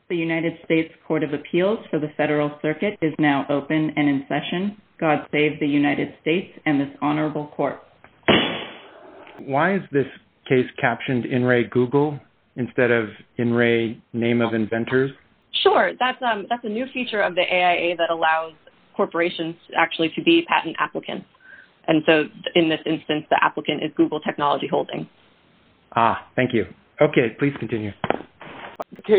The United States Court of Appeals for the Federal Circuit is now open and in session. God save the United States and this honorable court. Why is this case captioned In Re Google instead of In Re Name of Inventors? Sure. That's a new feature of the AIA that allows corporations actually to be patent applicants. And so in this instance, the applicant is Google Technology Holdings. Thank you. Okay, please continue.